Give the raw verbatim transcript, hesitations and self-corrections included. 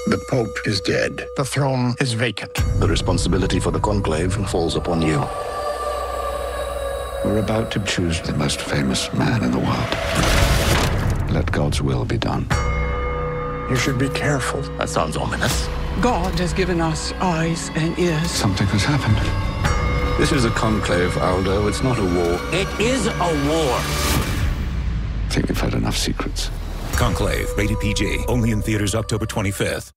The Pope is dead. The throne is vacant. The responsibility for the conclave falls upon you. We're about to choose the most famous man in the world. Let God's will be done. You should be careful. That sounds ominous. God has given us eyes and ears. Something has happened. This is a conclave, Aldo. It's not a war. It is a war. I think you've had enough secrets. Conclave, rated P G. Only in theaters October twenty-fifth.